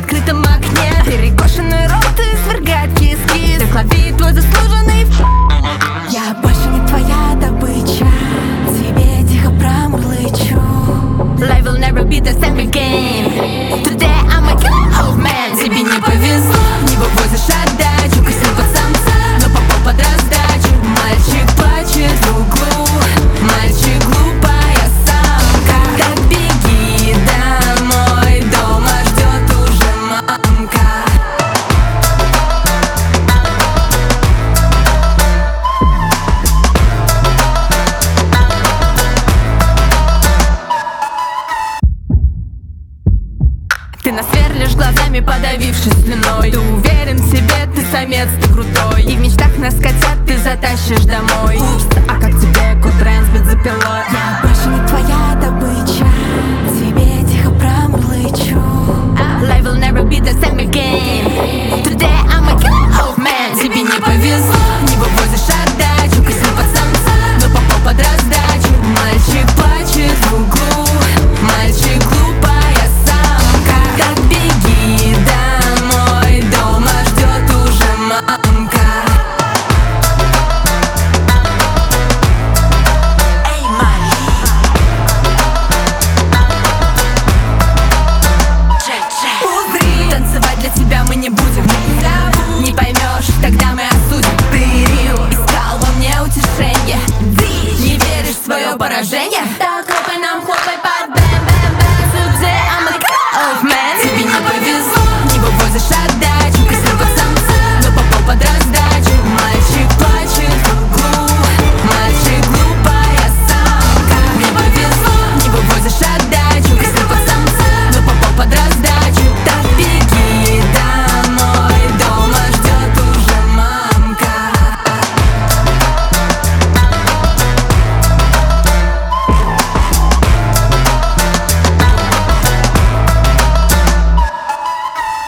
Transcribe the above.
открытом окне. Перекошенный рот и свергает киски. Так лови твой заслуженный Я больше не твоя добыча, тебе тихо промурлычу. Life will never be the same again. Today I'm a killer man. Тебе не повезло, не вывозишь отдачу. Косил под самца, но попал под раздачу. Мальчик плачет в углу, мальчик глупая самка. Так беги домой, дома ждет уже мамка. Ты нас сверлишь глазами, подавившись слюной. Ты уверен в себе, ты самец, ты крутой. И в мечтах нас котят ты затащишь домой. Упс, а как тебе кутрен с бензопилой? Я больше не твоя добыча, тебе тихо промурлычу. Life will never be the same.